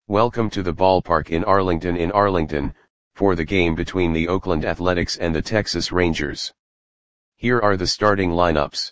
Welcome to the ballpark in Arlington, for the game between the Oakland Athletics and the Texas Rangers. Here are the starting lineups.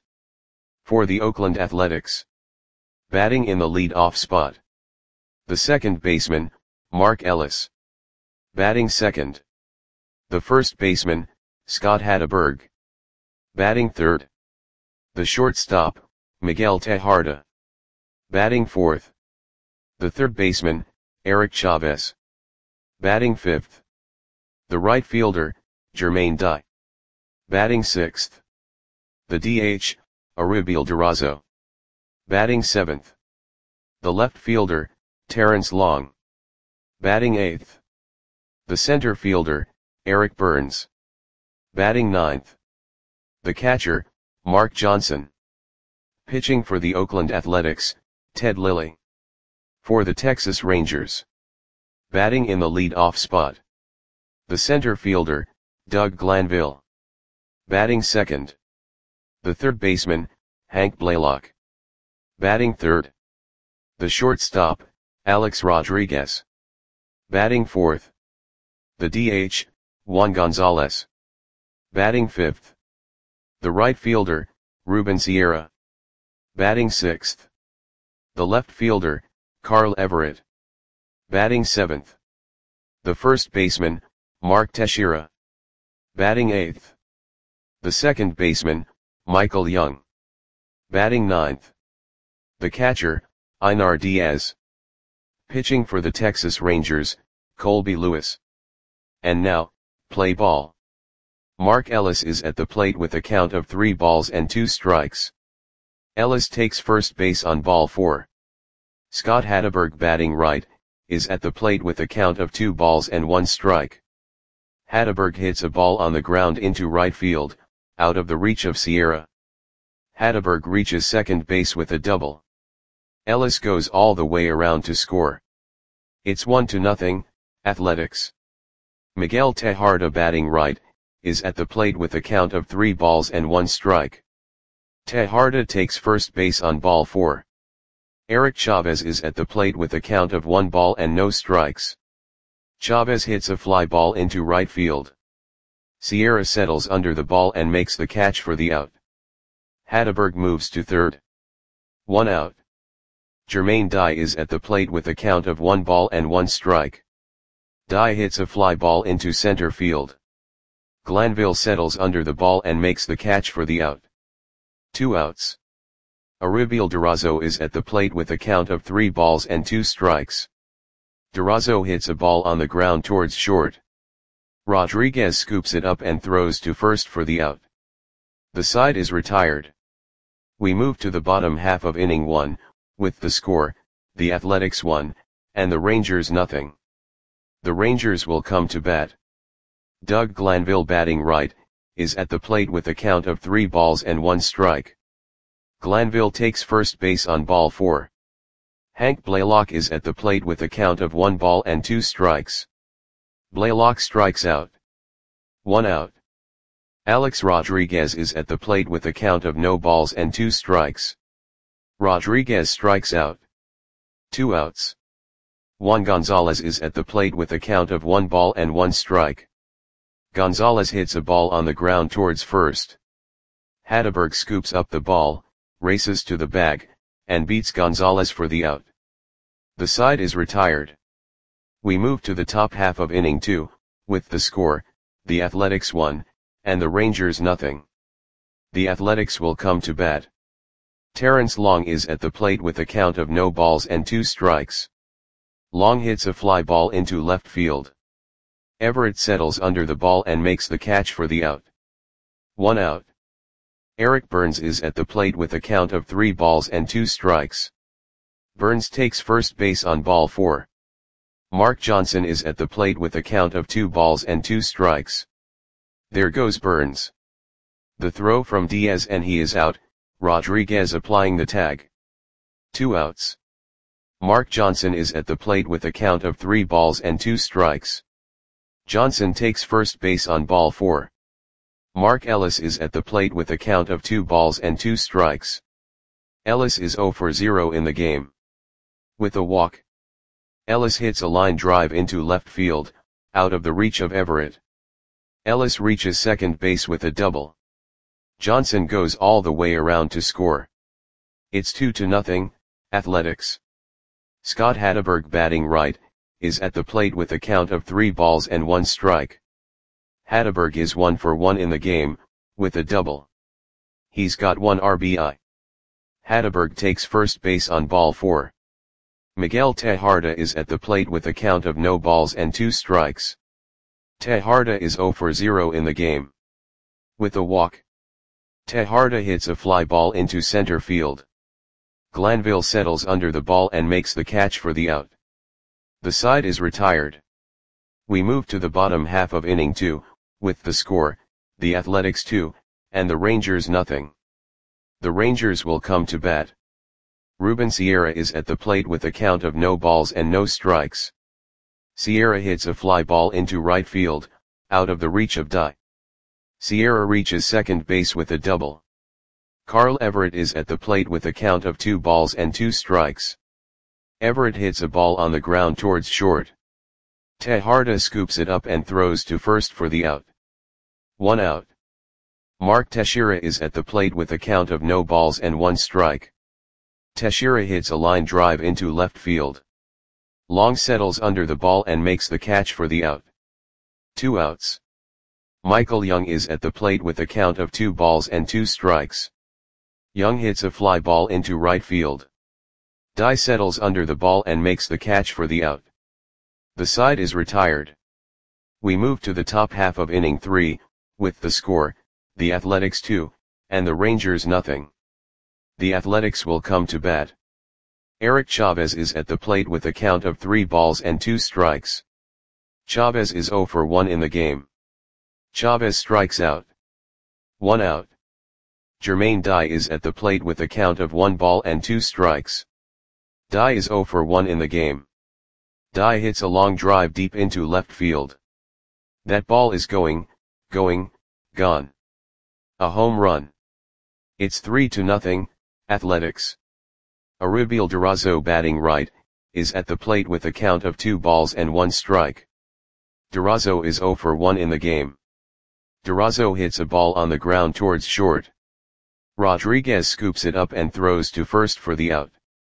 For the Oakland Athletics. Batting in the lead-off spot. The second baseman, Mark Ellis. Batting second. The first baseman, Scott Hatteberg. Batting third. The shortstop, Miguel Tejada. Batting fourth. The third baseman, Eric Chavez. Batting fifth. The right fielder, Jermaine Dye. Batting sixth. The DH, Arubiel Durazo. Batting seventh. The left fielder, Terrence Long. Batting eighth. The center fielder, Eric Burns. Batting ninth. The catcher, Mark Johnson. Pitching for the Oakland Athletics, Ted Lilly. For the Texas Rangers. Batting in the lead-off spot. The center fielder, Doug Glanville. Batting second. The third baseman, Hank Blaylock. Batting third. The shortstop, Alex Rodriguez. Batting fourth. The DH, Juan Gonzalez. Batting fifth. The right fielder, Ruben Sierra. Batting sixth. The left fielder, Carl Everett. Batting seventh. The first baseman, Mark Teixeira. Batting eighth. The second baseman, Michael Young. Batting ninth. The catcher, Einar Diaz. Pitching for the Texas Rangers, Colby Lewis. And now, play ball. Mark Ellis is at the plate with a count of 3 balls and 2 strikes. Ellis takes first base on ball 4. Scott Hatteberg, batting right, is at the plate with a count of 2 balls and 1 strike. Hatteberg hits a ball on the ground into right field, out of the reach of Sierra. Hatteberg reaches second base with a double. Ellis goes all the way around to score. It's 1-0, Athletics. Miguel Tejada, batting right, is at the plate with a count of 3 balls and 1 strike. Tejada takes first base on ball 4. Eric Chavez is at the plate with a count of 1 ball and no strikes. Chavez hits a fly ball into right field. Sierra settles under the ball and makes the catch for the out. Hatteberg moves to third. 1 out. Jermaine Dye is at the plate with a count of 1 ball and 1 strike. Dye hits a fly ball into center field. Glanville settles under the ball and makes the catch for the out. 2 outs. Arubiel Durazo is at the plate with a count of 3 balls and 2 strikes. Durazo hits a ball on the ground towards short. Rodriguez scoops it up and throws to first for the out. The side is retired. We move to the bottom half of inning 1, with the score, the Athletics 1, and the Rangers 0. The Rangers will come to bat. Doug Glanville, batting right, is at the plate with a count of 3 balls and 1 strike. Glanville takes first base on ball 4. Hank Blaylock is at the plate with a count of 1 ball and 2 strikes. Blaylock strikes out. 1 out. Alex Rodriguez is at the plate with a count of no balls and 2 strikes. Rodriguez strikes out. 2 outs. Juan Gonzalez is at the plate with a count of 1 ball and 1 strike. Gonzalez hits a ball on the ground towards first. Hatteberg scoops up the ball, races to the bag, and beats Gonzalez for the out. The side is retired. We move to the top half of inning 2, with the score, the Athletics 1, and the Rangers 0. The Athletics will come to bat. Terrence Long is at the plate with a count of no balls and 2 strikes. Long hits a fly ball into left field. Everett settles under the ball and makes the catch for the out. 1 out. Eric Burns is at the plate with a count of 3 balls and 2 strikes. Burns takes first base on ball 4. Mark Johnson is at the plate with a count of 2 balls and 2 strikes. There goes Burns. The throw from Diaz and he is out, Rodriguez applying the tag. 2 outs. Mark Johnson is at the plate with a count of 3 balls and 2 strikes. Johnson takes first base on ball 4. Mark Ellis is at the plate with a count of 2 balls and 2 strikes. Ellis is 0 for 0 in the game. With a walk. Ellis hits a line drive into left field, out of the reach of Everett. Ellis reaches second base with a double. Johnson goes all the way around to score. It's 2-0, Athletics. Scott Hatteberg, batting right, is at the plate with a count of 3-1 strike. Hatteberg is 1 for 1 in the game, with a double. He's got 1 RBI. Hatteberg takes first base on ball 4. Miguel Tejada is at the plate with a count of 0-2 strikes. Tejada is 0 for 0 in the game. With a walk, Tejada hits a fly ball into center field. Glanville settles under the ball and makes the catch for the out. The side is retired. We move to the bottom half of inning 2, with the score, the Athletics 2, and the Rangers nothing. The Rangers will come to bat. Ruben Sierra is at the plate with a count of 0 strikes. Sierra hits a fly ball into right field, out of the reach of Dye. Sierra reaches second base with a double. Carl Everett is at the plate with a count of 2 strikes. Everett hits a ball on the ground towards short. Tejada scoops it up and throws to first for the out. 1 out. Mark Teixeira is at the plate with a count of 0-1 strike. Teixeira hits a line drive into left field. Long settles under the ball and makes the catch for the out. 2 outs. Michael Young is at the plate with a count of 2 strikes. Young hits a fly ball into right field. Dye settles under the ball and makes the catch for the out. The side is retired. We move to the top half of inning 3, with the score, the Athletics 2, and the Rangers nothing. The Athletics will come to bat. Eric Chavez is at the plate with a count of 3-2 strikes. Chavez is 0 for 1 in the game. Chavez strikes out. 1 out. Jermaine Dye is at the plate with a count of 1-2 strikes. Dye is 0 for 1 in the game. Dye hits a long drive deep into left field. That ball is gone. A home run. It's 3-0, Athletics. Aribiel Durazo, batting right, is at the plate with a count of 2-1 strike. Durazo is 0 for 1 in the game. Durazo hits a ball on the ground towards short. Rodriguez scoops it up and throws to first for the out.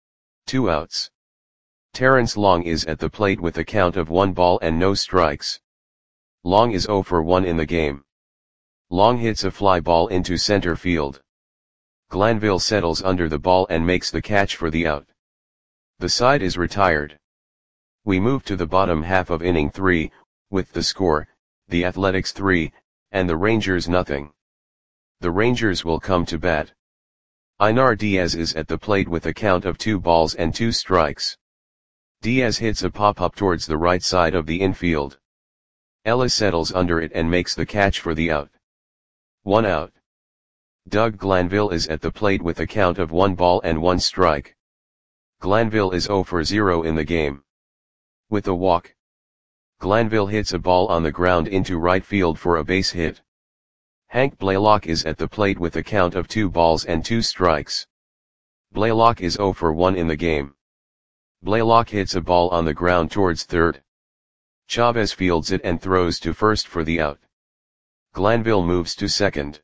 2 outs. Terrence Long is at the plate with a count of 1-0 strikes. Long is 0 for 1 in the game. Long hits a fly ball into center field. Glanville settles under the ball and makes the catch for the out. The side is retired. We move to the bottom half of inning 3, with the score, the Athletics 3, and the Rangers nothing. The Rangers will come to bat. Einar Diaz is at the plate with a count of 2-2 strikes. Diaz hits a pop-up towards the right side of the infield. Ellis settles under it and makes the catch for the out. 1 out. Doug Glanville is at the plate with a count of 1-1 strike. Glanville is 0 for 0 in the game. With a walk, Glanville hits a ball on the ground into right field for a base hit. Hank Blaylock is at the plate with a count of 2-2 strikes. Blaylock is 0 for 1 in the game. Blaylock hits a ball on the ground towards third. Chavez fields it and throws to first for the out. Glanville moves to second.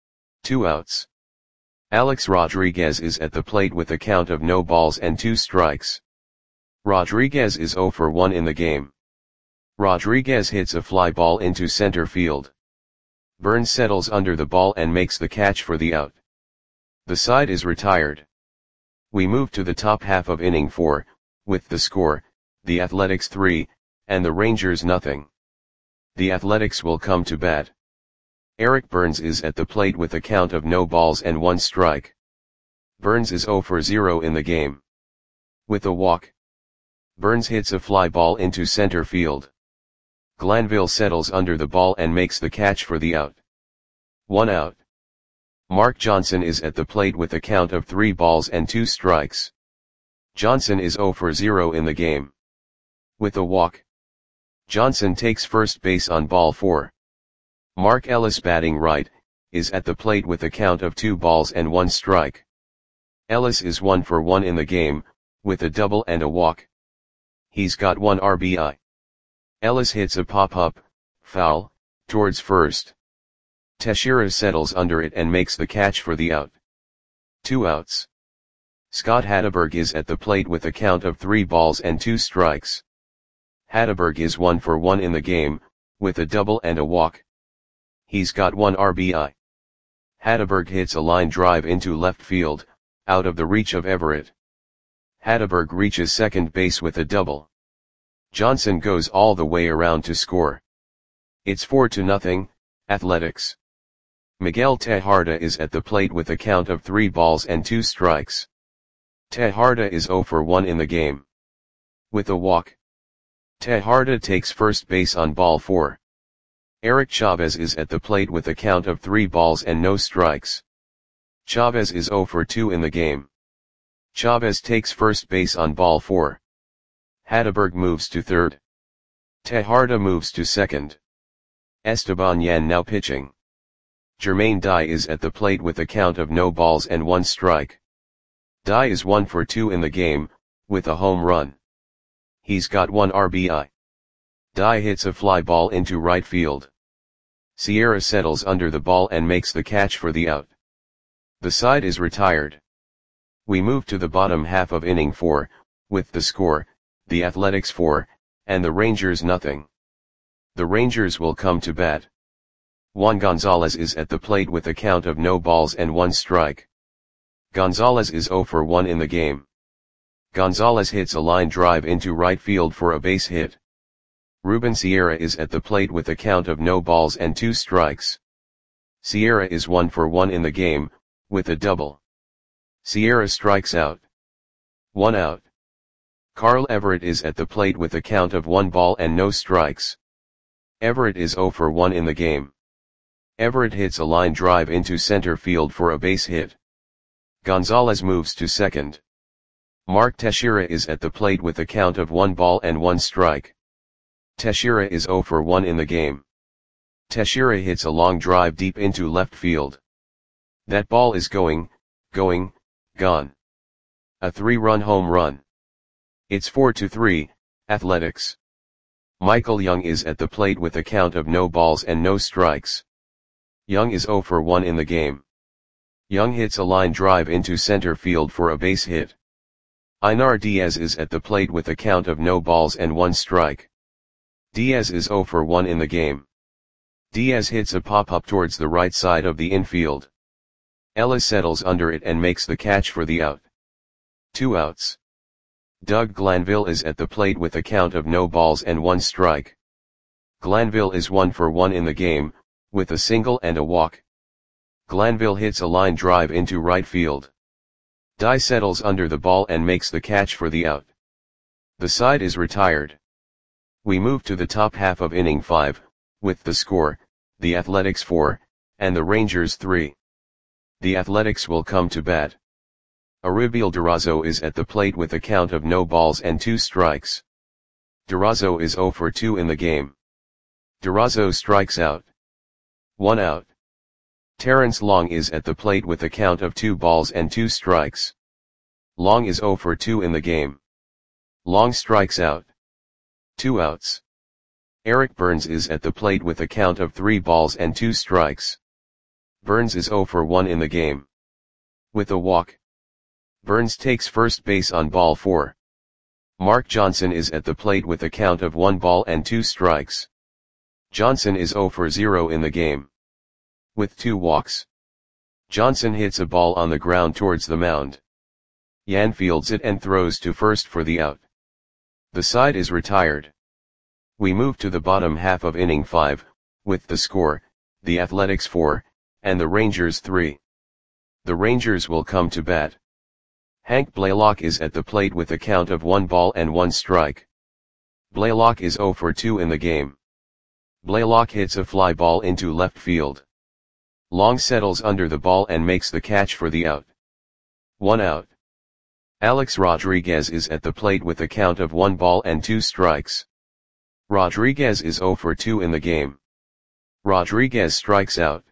2 outs. Alex Rodriguez is at the plate with a count of 0-2 strikes. Rodriguez is 0 for 1 in the game. Rodriguez hits a fly ball into center field. Burns settles under the ball and makes the catch for the out. The side is retired. We move to the top half of inning 4, with the score, the Athletics 3, and the Rangers nothing. The Athletics will come to bat. Eric Burns is at the plate with a count of 0-1 strike. Burns is 0 for 0 in the game. With a walk, Burns hits a fly ball into center field. Glanville settles under the ball and makes the catch for the out. 1 out. Mark Johnson is at the plate with a count of 3-2 strikes. Johnson is 0 for 0 in the game. With a walk, Johnson takes first base on ball 4. Mark Ellis, batting right, is at the plate with a count of 2-1 strike. Ellis is 1 for 1 in the game, with a double and a walk. He's got 1 RBI. Ellis hits a pop-up, foul, towards first. Teixeira settles under it and makes the catch for the out. 2 outs. Scott Hatteberg is at the plate with a count of 3 balls and 2 strikes. Hatteberg is 1 for 1 in the game, with a double and a walk. He's got 1 RBI. Hatteberg hits a line drive into left field, out of the reach of Everett. Hatteberg reaches second base with a double. Johnson goes all the way around to score. It's 4-0, Athletics. Miguel Tejada is at the plate with a count of 3 balls and 2 strikes. Tejada is 0 for 1 in the game. With a walk. Tejada takes first base on ball 4. Eric Chavez is at the plate with a count of 3 balls and no strikes. Chavez is 0 for 2 in the game. Chavez takes first base on ball 4. Hatteberg moves to third. Tejada moves to second. Esteban Yan now pitching. Jermaine Dye is at the plate with a count of no balls and 1 strike. Dye is 1 for 2 in the game, with a home run. He's got 1 RBI. Dye hits a fly ball into right field. Sierra settles under the ball and makes the catch for the out. The side is retired. We move to the bottom half of inning 4, with the score, the Athletics 4, and the Rangers nothing. The Rangers will come to bat. Juan Gonzalez is at the plate with a count of no balls and 1 strike. Gonzalez is 0 for 1 in the game. Gonzalez hits a line drive into right field for a base hit. Ruben Sierra is at the plate with a count of no balls and 2 strikes. Sierra is 1 for 1 in the game, with a double. Sierra strikes out. 1 out. Carl Everett is at the plate with a count of 1 ball and no strikes. Everett is 0 for 1 in the game. Everett hits a line drive into center field for a base hit. Gonzalez moves to second. Mark Teixeira is at the plate with a count of 1 ball and 1 strike. Teixeira is 0 for 1 in the game. Teixeira hits a long drive deep into left field. That ball is gone. A 3-run home run. It's 4-3, Athletics. Michael Young is at the plate with a count of no balls and no strikes. Young is 0 for 1 in the game. Young hits a line drive into center field for a base hit. Einar Diaz is at the plate with a count of no balls and 1 strike. Diaz is 0 for 1 in the game. Diaz hits a pop-up towards the right side of the infield. Ellis settles under it and makes the catch for the out. 2 outs. Doug Glanville is at the plate with a count of no balls and 1 strike. Glanville is 1 for 1 in the game, with a single and a walk. Glanville hits a line drive into right field. Dye settles under the ball and makes the catch for the out. The side is retired. We move to the top half of inning 5, with the score, the Athletics 4, and the Rangers 3. The Athletics will come to bat. Aribiel Durazo is at the plate with a count of no balls and 2 strikes. Durazo is 0 for 2 in the game. Durazo strikes out. 1 out. Terrence Long is at the plate with a count of 2 balls and 2 strikes. Long is 0 for 2 in the game. Long strikes out. 2 outs. Eric Burns is at the plate with a count of 3 balls and 2 strikes. Burns is 0 for 1 in the game. With a walk. Burns takes first base on ball 4. Mark Johnson is at the plate with a count of 1 ball and 2 strikes. Johnson is 0 for 0 in the game. With 2 walks. Johnson hits a ball on the ground towards the mound. Yan fields it and throws to first for the out. The side is retired. We move to the bottom half of inning 5, with the score, the Athletics 4, and the Rangers 3. The Rangers will come to bat. Hank Blaylock is at the plate with a count of 1 ball and 1 strike. Blaylock is 0 for 2 in the game. Blaylock hits a fly ball into left field. Long settles under the ball and makes the catch for the out. 1 out. Alex Rodriguez is at the plate with a count of 1 ball and 2 strikes. Rodriguez is 0 for 2 in the game. Rodriguez strikes out.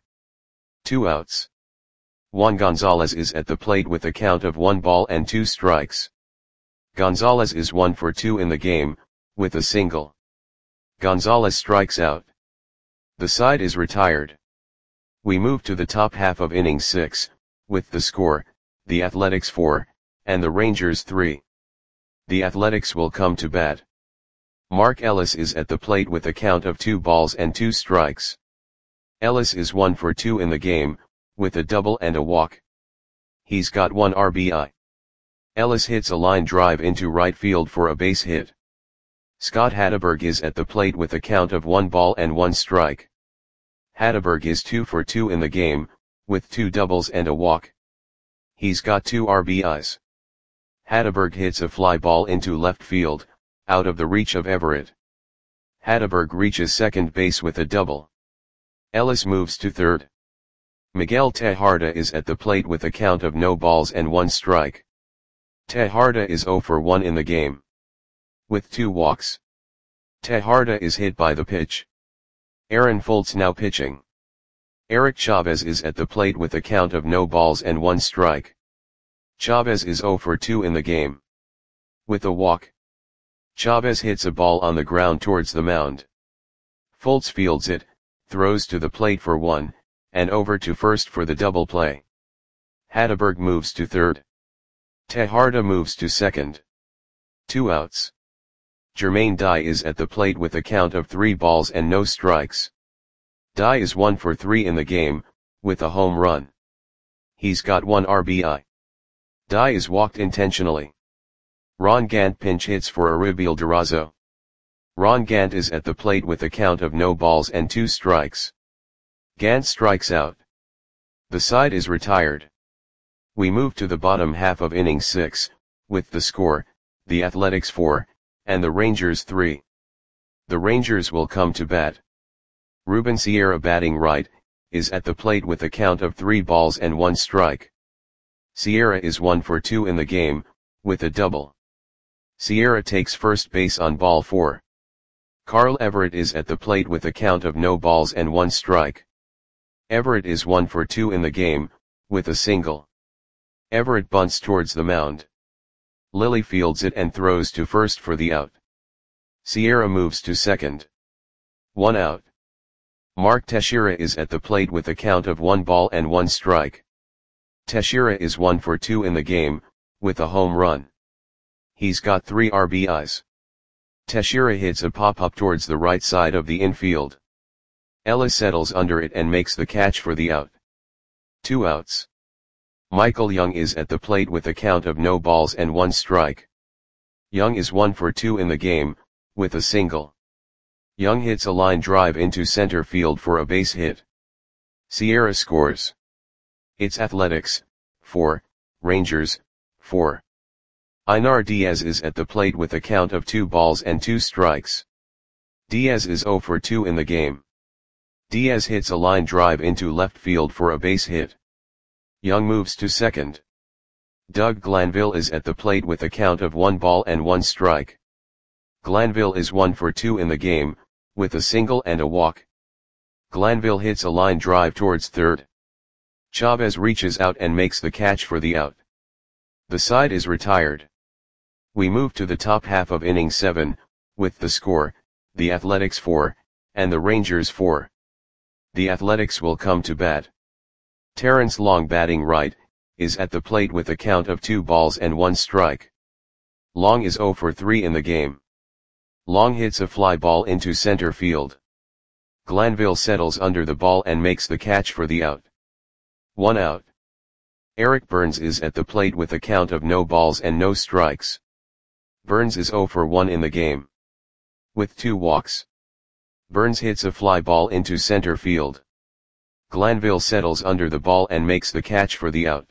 2 outs. Juan Gonzalez is at the plate with a count of 1 ball and 2 strikes. Gonzalez is 1 for 2 in the game, with a single. Gonzalez strikes out. The side is retired. We move to the top half of inning 6, with the score, the Athletics 4, and the Rangers 3. The Athletics will come to bat. Mark Ellis is at the plate with a count of 2 balls and 2 strikes. Ellis is 1 for 2 in the game, with a double and a walk. He's got 1 RBI. Ellis hits a line drive into right field for a base hit. Scott Hatteberg is at the plate with a count of 1 ball and 1 strike. Hatteberg is 2 for 2 in the game, with 2 doubles and a walk. He's got 2 RBIs. Hatteberg hits a fly ball into left field, out of the reach of Everett. Hatteberg reaches second base with a double. Ellis moves to third. Miguel Tejada is at the plate with a count of no balls and 1 strike. Tejada is 0 for 1 in the game, with 2 walks. Tejada is hit by the pitch. Aaron Foltz now pitching. Eric Chavez is at the plate with a count of no balls and 1 strike. Chavez is 0 for 2 in the game, with a walk. Chavez hits a ball on the ground towards the mound. Foltz fields it, throws to the plate for 1, and over to first for the double play. Hatteberg moves to third. Tejada moves to second. 2 outs. Jermaine Dye is at the plate with a count of 3 balls and no strikes. Dye is 1 for 3 in the game, with a home run. He's got 1 RBI. Dye is walked intentionally. Ron Gant pinch hits for Aribiel Durazo. Ron Gant is at the plate with a count of no balls and 2 strikes. Gant strikes out. The side is retired. We move to the bottom half of inning 6, with the score, the Athletics 4, and the Rangers 3. The Rangers will come to bat. Ruben Sierra, batting right, is at the plate with a count of 3 balls and 1 strike. Sierra is 1 for 2 in the game, with a double. Sierra takes first base on ball 4. Carl Everett is at the plate with a count of no balls and 1 strike. Everett is 1 for 2 in the game, with a single. Everett bunts towards the mound. Lilly fields it and throws to first for the out. Sierra moves to second. 1 out. Mark Teixeira is at the plate with a count of 1 ball and 1 strike. Teixeira is 1 for 2 in the game, with a home run. He's got 3 RBIs. Teixeira hits a pop-up towards the right side of the infield. Ellis settles under it and makes the catch for the out. 2 outs. Michael Young is at the plate with a count of no balls and 1 strike. Young is 1 for 2 in the game, with a single. Young hits a line drive into center field for a base hit. Sierra scores. It's Athletics 4, Rangers 4. Einar Diaz is at the plate with a count of 2 balls and 2 strikes. Diaz is 0 for 2 in the game. Diaz hits a line drive into left field for a base hit. Young moves to second. Doug Glanville is at the plate with a count of 1 ball and 1 strike. Glanville is 1 for 2 in the game, with a single and a walk. Glanville hits a line drive towards third. Chavez reaches out and makes the catch for the out. The side is retired. We move to the top half of inning 7, with the score, the Athletics 4, and the Rangers 4. The Athletics will come to bat. Terrence Long, batting right, is at the plate with a count of 2 balls and 1 strike. Long is 0 for 3 in the game. Long hits a fly ball into center field. Glanville settles under the ball and makes the catch for the out. 1 out. Eric Burns is at the plate with a count of no balls and no strikes. Burns is 0 for 1 in the game, with 2 walks. Burns hits a fly ball into center field. Glanville settles under the ball and makes the catch for the out.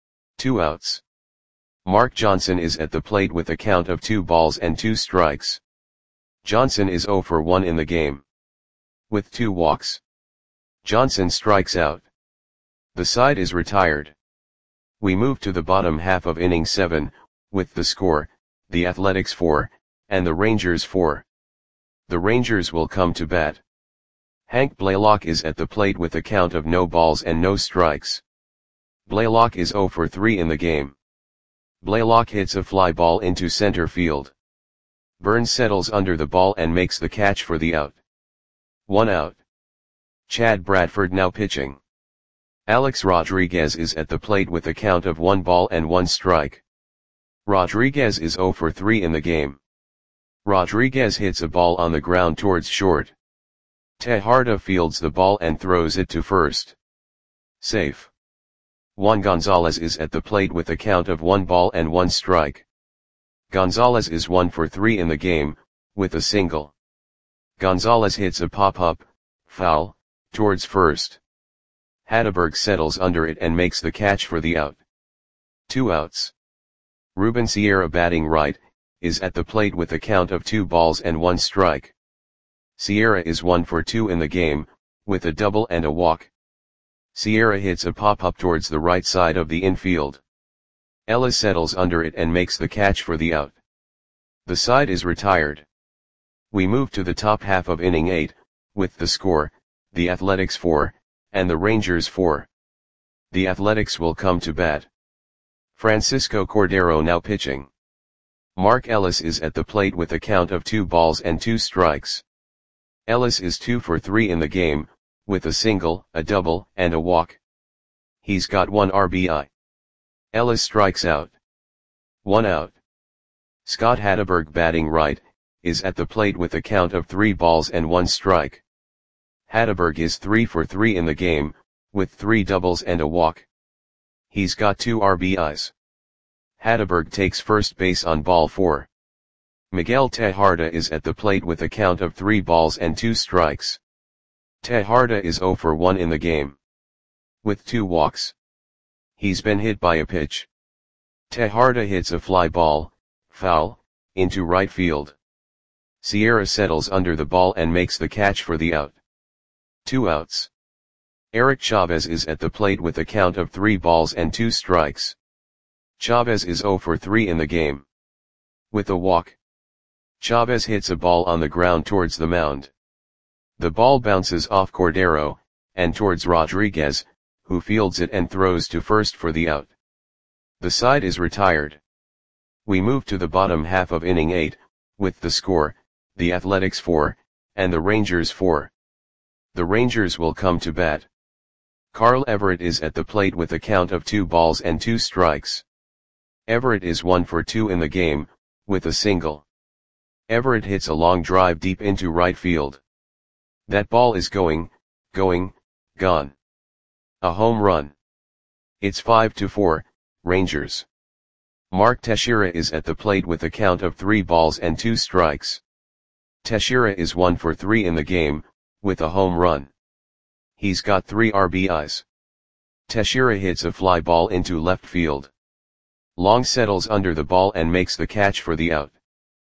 2 outs. Mark Johnson is at the plate with a count of 2 balls and 2 strikes. Johnson is 0 for 1 in the game, with 2 walks. Johnson strikes out. The side is retired. We move to the bottom half of inning 7, with the score, the Athletics 4, and the Rangers 4. The Rangers will come to bat. Hank Blaylock is at the plate with a count of no balls and no strikes. Blaylock is 0 for 3 in the game. Blaylock hits a fly ball into center field. Burns settles under the ball and makes the catch for the out. 1 out. Chad Bradford now pitching. Alex Rodriguez is at the plate with a count of 1 ball and 1 strike. Rodriguez is 0 for 3 in the game. Rodriguez hits a ball on the ground towards short. Tejada fields the ball and throws it to first. Safe. Juan Gonzalez is at the plate with a count of 1 ball and 1 strike. Gonzalez is 1 for 3 in the game, with a single. Gonzalez hits a pop-up, foul, towards first. Hatteberg settles under it and makes the catch for the out. 2 outs. Ruben Sierra batting right, is at the plate with a count of 2 balls and 1 strike. Sierra is 1 for 2 in the game, with a double and a walk. Sierra hits a pop-up towards the right side of the infield. Ellis settles under it and makes the catch for the out. The side is retired. We move to the top half of inning 8, with the score, the Athletics 4, and the Rangers 4. The Athletics will come to bat. Francisco Cordero now pitching. Mark Ellis is at the plate with a count of 2 balls and 2 strikes. Ellis is 2 for 3 in the game, with a single, a double, and a walk. He's got 1 RBI. Ellis strikes out. 1 out. Scott Hatteberg batting right, is at the plate with a count of 3 balls and 1 strike. Hatteberg is 3 for 3 in the game, with 3 doubles and a walk. He's got 2 RBIs. Hatteberg takes first base on ball 4. Miguel Tejada is at the plate with a count of 3 balls and 2 strikes. Tejada is 0 for 1 in the game. With 2 walks. He's been hit by a pitch. Tejada hits a fly ball, foul, into right field. Sierra settles under the ball and makes the catch for the out. 2 outs. Eric Chavez is at the plate with a count of 3 balls and 2 strikes. Chavez is 0 for 3 in the game. With a walk. Chavez hits a ball on the ground towards the mound. The ball bounces off Cordero, and towards Rodriguez, who fields it and throws to first for the out. The side is retired. We move to the bottom half of inning 8, with the score, the Athletics 4, and the Rangers 4. The Rangers will come to bat. Carl Everett is at the plate with a count of 2 balls and 2 strikes. Everett is 1 for 2 in the game, with a single. Everett hits a long drive deep into right field. That ball is going, gone. A home run. It's 5-4, Rangers. Mark Teixeira is at the plate with a count of 3 balls and 2 strikes. Teixeira is 1 for 3 in the game, with a home run. He's got 3 RBIs. Teixeira hits a fly ball into left field. Long settles under the ball and makes the catch for the out.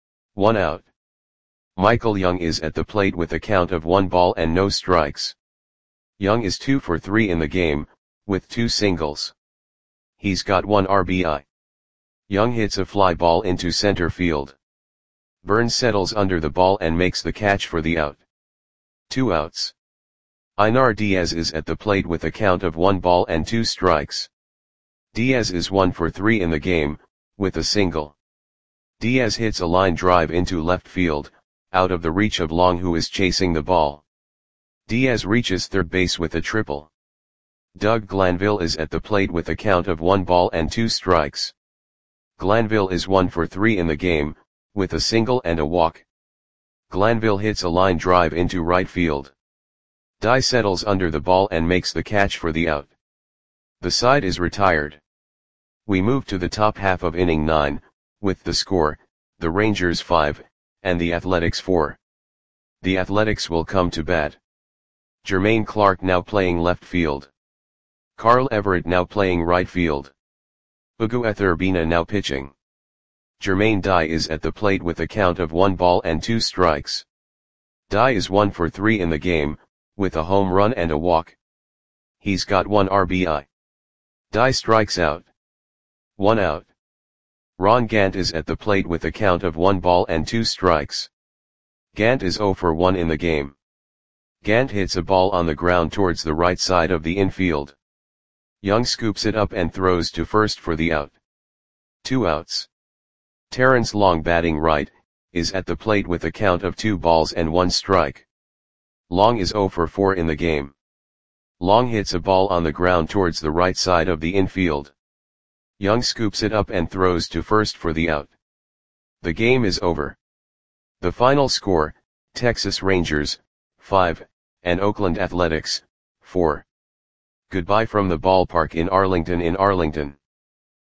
1 out. Michael Young is at the plate with a count of 1 ball and no strikes. Young is 2 for 3 in the game, with 2 singles. He's got 1 RBI. Young hits a fly ball into center field. Burns settles under the ball and makes the catch for the out. 2 outs. Einar Diaz is at the plate with a count of 1 ball and 2 strikes. Diaz is 1 for 3 in the game, with a single. Diaz hits a line drive into left field, out of the reach of Long, who is chasing the ball. Diaz reaches third base with a triple. Doug Glanville is at the plate with a count of 1 ball and 2 strikes. Glanville is 1 for 3 in the game, with a single and a walk. Glanville hits a line drive into right field. Dye settles under the ball and makes the catch for the out. The side is retired. We move to the top half of inning 9, with the score, the Rangers 5, and the Athletics 4. The Athletics will come to bat. Jermaine Clark now playing left field. Carl Everett now playing right field. Ugo Etherbina now pitching. Jermaine Dye is at the plate with a count of 1 ball and 2 strikes. Dye is 1 for 3 in the game, with a home run and a walk. He's got 1 RBI. Dye strikes out. 1 out. Ron Gant is at the plate with a count of 1 ball and 2 strikes. Gant is 0 for 1 in the game. Gant hits a ball on the ground towards the right side of the infield. Young scoops it up and throws to first for the out. 2 outs. Terrence Long, batting right, is at the plate with a count of 2 balls and 1 strike. Long is 0 for 4 in the game. Long hits a ball on the ground towards the right side of the infield. Young scoops it up and throws to first for the out. The game is over. The final score, Texas Rangers, 5, and Oakland Athletics, 4. Goodbye from the ballpark in Arlington.